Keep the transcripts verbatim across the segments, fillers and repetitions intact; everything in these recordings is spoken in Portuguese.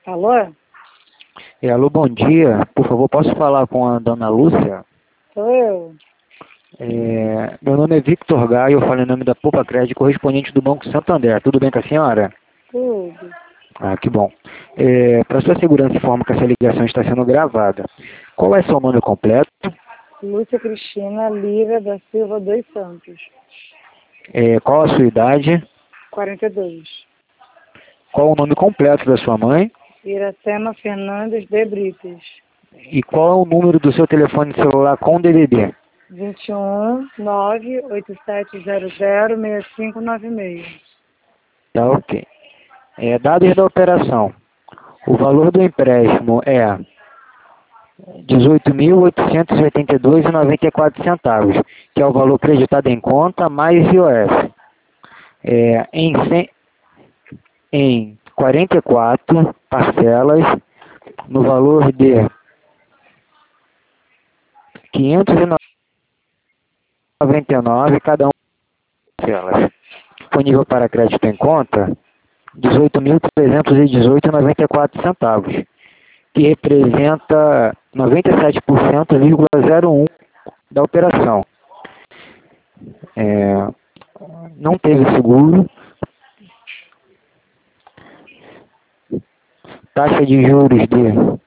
Alô? É, alô, bom dia. Por favor, posso falar com a dona Lúcia? Sou eu. É, meu nome é Victor Gaio, eu falo em nome da Poupa Crédito, correspondente do Banco Santander. Tudo bem com a senhora? Tudo. Ah, que bom. É, para sua segurança, informo que essa ligação está sendo gravada. Qual é seu nome completo? Lúcia Cristina Lira da Silva dos Santos. É, qual a sua idade? quarenta e dois. Qual o nome completo da sua mãe? Iracema Fernandes de Brites. E qual é o número do seu telefone celular com D V D? vinte e um, nove, oito sete zero zero, seis cinco nove seis. Tá ok. É, dados da operação. O valor do empréstimo é dezoito mil oitocentos e oitenta e dois reais e noventa e quatro centavos, que é o valor creditado em conta mais I O F. É, em, cem, em quarenta e quatro parcelas, no valor de quinhentos e noventa e nove cada uma parcelas. Disponível para crédito em conta, dezoito mil trezentos e dezoito reais e noventa e quatro centavos, que representa noventa e sete por cento vírgula zero um da operação. É, não teve seguro, taxa de juros de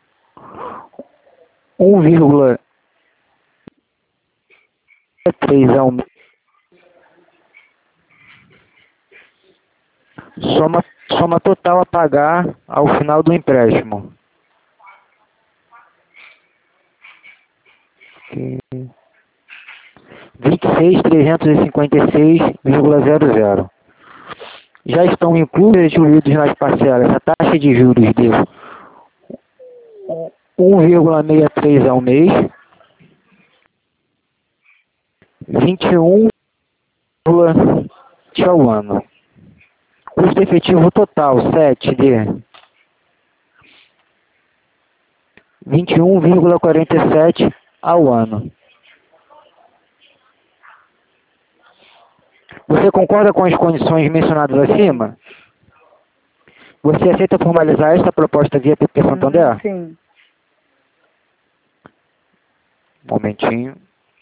um vírgula três ao mês, soma, soma total a pagar ao final do empréstimo. vinte e seis mil trezentos e cinquenta e seis vírgula zero zero. Já estão incluídos e incluídos nas parcelas a taxa de juros de um vírgula sessenta e três ao mês, vinte e um vírgula ao ano. Custo efetivo total, sete de vinte e um vírgula quarenta e sete ao ano. Você concorda com as condições mencionadas acima? Você aceita formalizar esta proposta via P P Santander? Sim. Um momentinho.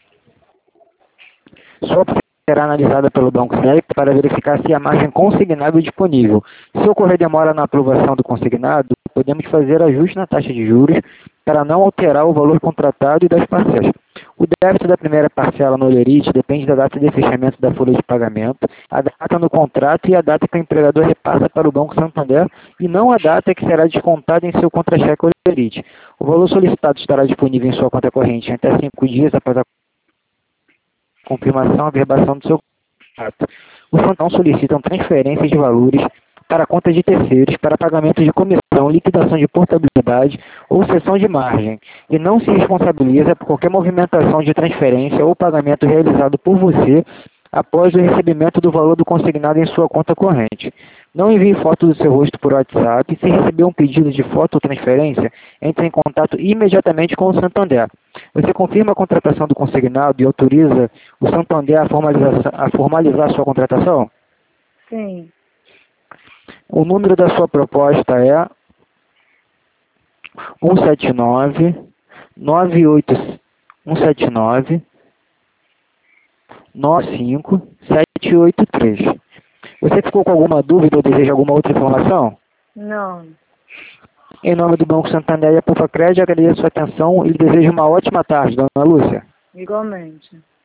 Sua opção será analisada pelo Banco Santander para verificar se a margem consignada é disponível. Se ocorrer demora na aprovação do consignado, podemos fazer ajuste na taxa de juros para não alterar o valor contratado e das parcelas. O débito da primeira parcela no Olerite depende da data de fechamento da folha de pagamento, a data no contrato e a data que o empregador repassa para o Banco Santander e não a data que será descontada em seu contra-cheque Olerite. O valor solicitado estará disponível em sua conta corrente até cinco dias após a confirmação e averbação do seu contrato. Os não solicitam transferências de valores para contas de terceiros, para pagamento de comissão, liquidação de portabilidade ou cessão de margem, e não se responsabiliza por qualquer movimentação de transferência ou pagamento realizado por você após o recebimento do valor do consignado em sua conta corrente. Não envie foto do seu rosto por WhatsApp. Se receber um pedido de foto ou transferência, entre em contato imediatamente com o Santander. Você confirma a contratação do consignado e autoriza o Santander a formalizar, a formalizar sua contratação? Sim. O número da sua proposta é um sete nove, nove oito, um sete nove, nove cinco, sete oito três. Você ficou com alguma dúvida ou deseja alguma outra informação? Não. Em nome do Banco Santander e a Poupa Crédito, agradeço a sua atenção e lhe desejo uma ótima tarde, dona Lúcia. Igualmente.